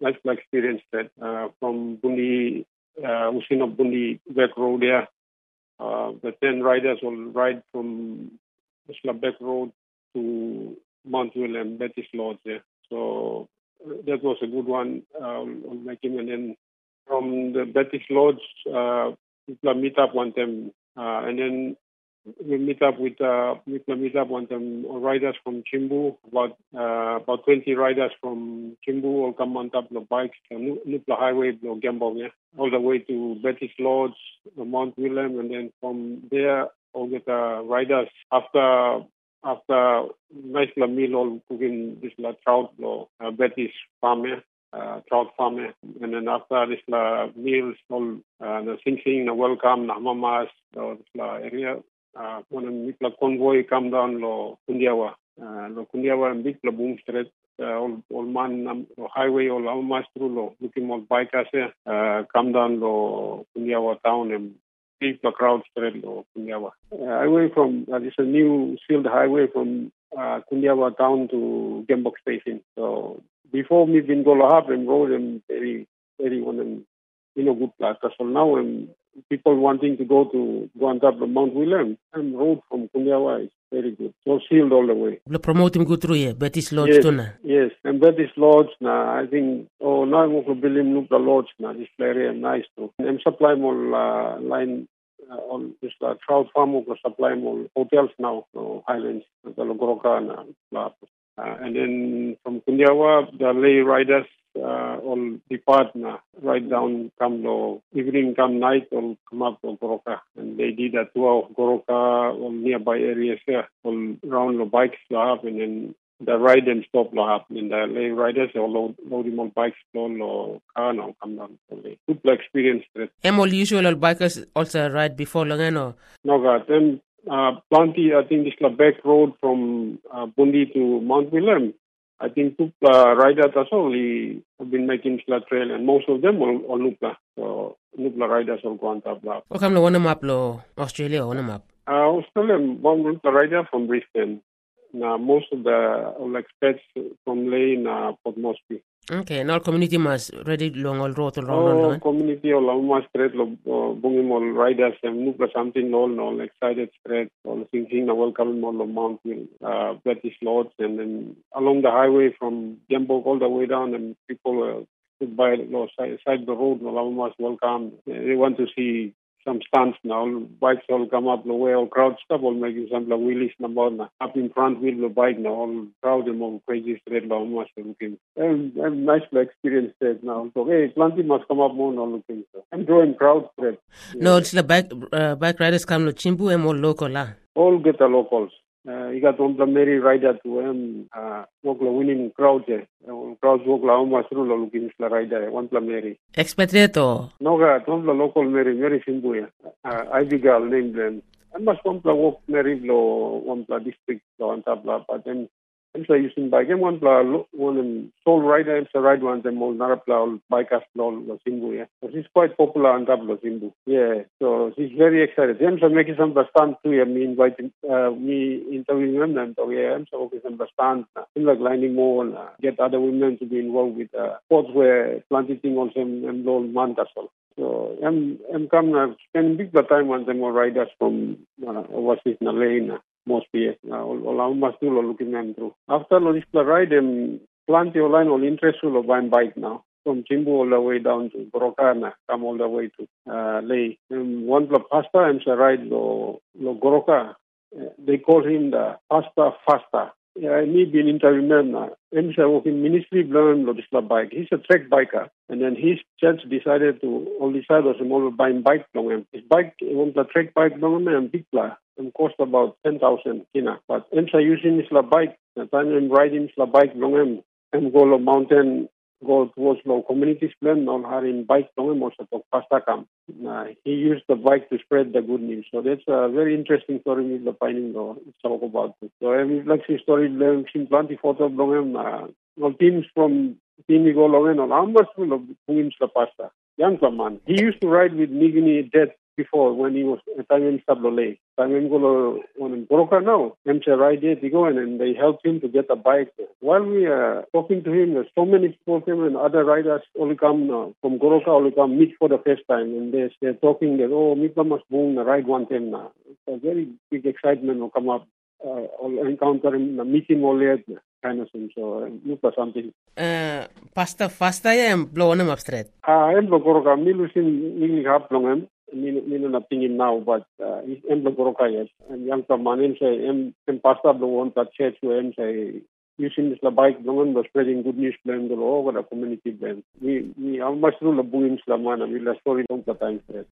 nice experience that from Bundi, Usina Bundi back road there. The 10 riders will ride from Isla Back Road to Mount William, Betty's Lodge. Yeah. So that was a good one on making. And then from the Betty's Lodge, people meet up one time, and then we meet up with one time riders from Chimbu. About 20 riders from Chimbu all come on top of the bikes, Nupla Highway, Gambong, yeah, all the way to Betty's Lodge, Mount William, and then from there all get riders after nice meal all cooking this trout Betty's farm, yeah. Trout farm, yeah. And then after this meals all the sing welcome mamas this area. When the convoy come down lo Kundiawa and big lo boom street all man highway all almost through lo looking all bikers come down lo Kundiawa town and big the crowd street lo Kundiawa. Highway from this a new sealed highway from Kundiawa town to Gembok station. So before me been go lahap and road and very one and good place. So now people wanting to go on top of Mount William and road from Kundiawa is very good. So sealed all the way. The promote him good through here, Betty's Lodge too na. Yes, and Betty's Lodge na I think now I'm going to build him the lodge na this area nice too. And supply more line on this trout farm will supply more hotels now, islands, the Goroka and then from Kundiawa the lay riders all depart right down come to evening come night or come up to Goroka and they did a tour of Goroka or nearby areas here all around the bikes and then the ride and stop and the lay riders all load him on bikes or car now come down. Good experience. All usual bikers also ride before long no? No God. Then plenty I think this back road from Bundi to Mount William. I think two riders also have been making trail and most of them are Nupla. So Nupla riders all go on top. What come to one map Australia or one map? Australia one Nupla rider from Brisbane. Now most of the expats from Lane Port Moresby. Okay, and all community must ready long all road around. Community all almost straight bunging all riders and Nupla something all excited straight all thinking welcome all Mount Will Betty's Lodge and then along the highway from Gembok all the way down and people by side the road all almost welcome. They want to see some stunts now. Bikes all come up the way, all crowd stuff, all making some wheelies up in front wheel the bike now, all crowd and all crazy straight almost looking. And nice experience there now. So hey, plenty must come up more now looking. So I'm drawing crowd straight. Yeah. No, it's the bike riders come to Chimbu and more local lah. All get the locals. You got on the Mary rider to walk the winning crowd there. Crowds walk la almost through the looking rider, one the Mary. Expatriate or? No, God, on the local Mary Simbuya. Ivy girl named them. I must want to walk Mary Lo, one the district, on top, but then I'm using bike. I'm one sole rider, I'm ride one, them all Narapla, bikers, all Simbuya. So she's quite popular on top of Simbu. Yeah, so she's very excited. I'm making some stand too. Me inviting me interviewing them, and I'm making some stand. I'm lining more and get other women to be involved with sports where planting also and all month as well. So I'm coming spend big time on them more riders from overseas in the lane. Mostly, all must do looking them through. After this ride, plenty of line all interested of buying bike now. From Chimbu all the way down to Goroka, come all the way to Leh. One pasta and ride lo Goroka. They call him the pasta faster. Me being interviewed now. I'm working ministry learn lo bike. He's a trek biker, and then his church decided to all decide was more buying bike long him. His bike was a trek bike long him and big pla. And cost about 10,000 kina. But I'm using this bike. The time I'm riding this bike long him and go to mountain, go towards the communities plan, all having bike long him also to pasta camp. He used the bike to spread the good news. So that's a very interesting story with the finding talk about it. So every luxury story learning plenty photo long him. All teams from team go long him. How much will of the pasta? Young man. He used to ride with Nigini Death before when he was time him Sablole. Time him go on broker now. Him say ride there to go and they helped him to get a bike. While we are talking to him, there's so many people came and other riders only come from Goroka only come meet for the first time and they're talking that Mika must boom ride 110 now. It's a very big excitement will come up. I'll encounter him, meet him all there, kind of thing. So look for something. Pasta ya blow them up straight. I'm the Goroka. Milusin really hap long him. Mino na tingin now, but he's the Goroka yes. And young man say pasta blow one that church to him say using this bike long was spreading good news plan all over the community plan. We much rule the boom Islamana. We la story long the time.